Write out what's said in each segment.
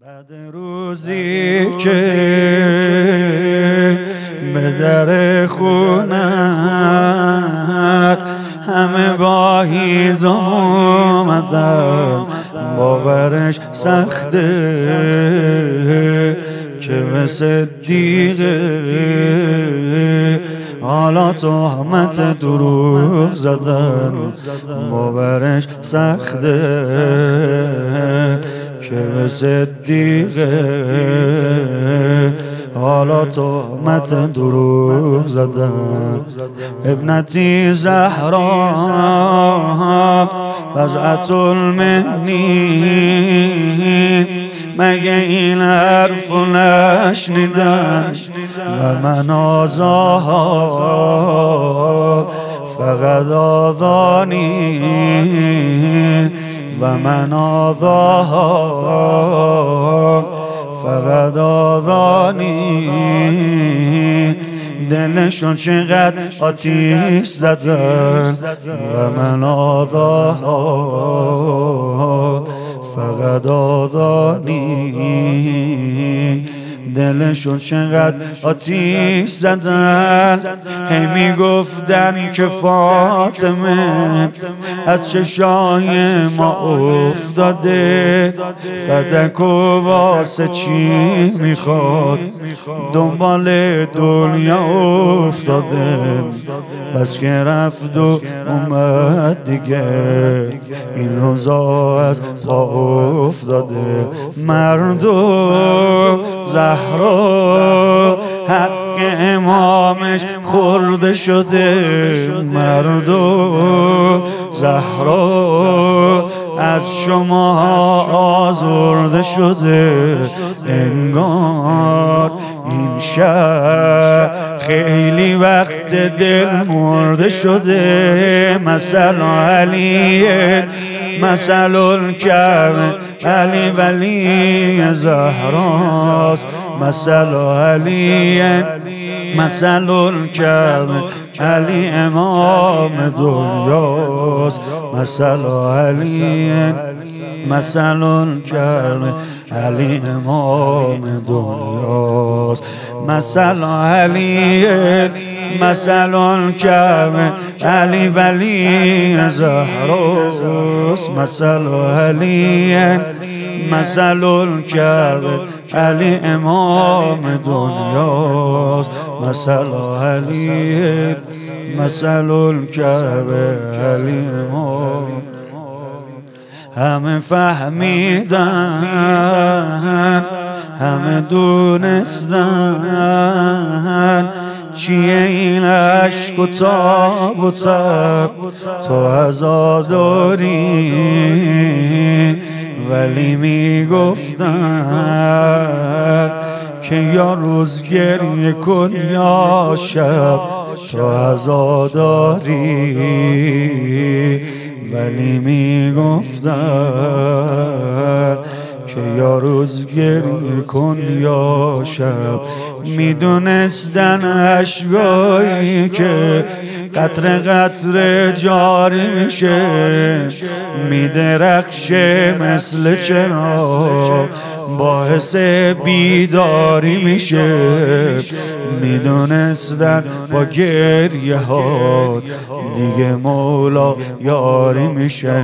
بعد روزی که به در خونت همه با هیزم اومدن، باورش سخته که به صدیقه حالا تهمت دروغ زدن، باورش سخته که به صدیقه حالا تهمت دروغ زدن. ابنتی زهرا بضعة منی، مگه این حرف نشنیدن و من آزاها فقط آذانی و من آذاها فقط آذانی. دلشون چقدر آتیش زدن و من آذاها فقط آذانی. دلشون چقدر آتیش زدن، هی میگفتن که فاطمه از چشای ما افتاده، فدک و واسه چی میخواد دنبال دنیا افتاده. بس که رفت و اومد دیگه، این روزا از پا افتاده. مردم زهرا حق امامش خورده شده، مردم زهرا از شما آزرده شده. انگار این شهر خیلی وقت دل مرده شده. مثل علی مثل الکعبه علی ولی زهراست، مثل علی مثل الکعبه علی امام دنیاست، مثل علی مثل الکعبه علی امام دنیاست، مثل علی مثل الکعبه علی ولی زهراست، مثل علی مثل الکعبه علی امام دنیاست، مثل علی مثل الکعبه علی امام. همه فهمیدن همه دونستن چیه این عشق و تاب و تب تو عزاداری، ولی میگفتن که یا روز گریه کن یا شب تو عزاداری، ولی میگفتن که یا روز گریه کن یا شب. میدونستن اشکایی که قطره قطره جاری میشه، میدرخشه مثل چراغ باعث بیداری میشه. میدونستن با گریه ها دیگه مولا یاری میشه.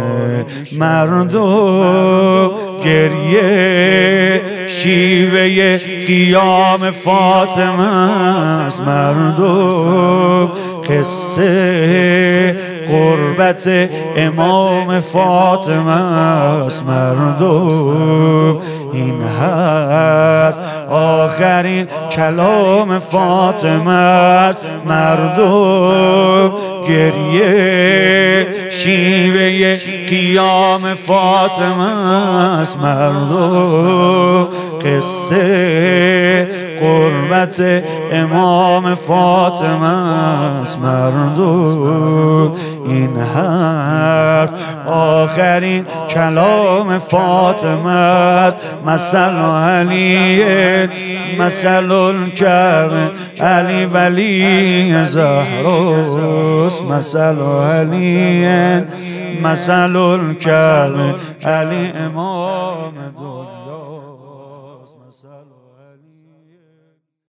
مردم گریه شیوه قیام فاطمه است، مردم قصه قربت امام فاطمه است، مردم این حرف آخرین کلام فاطمه است، مردم گریه شیوه قیام فاطمه است، مردم قصه قربت امام فاطمه است، مردم این حرف آخرین کلام فاطمه است. مثل علی مثل الکعبه علی ولی زهراست، مثل علی مثل الکعبه علی امام دنیا. زمین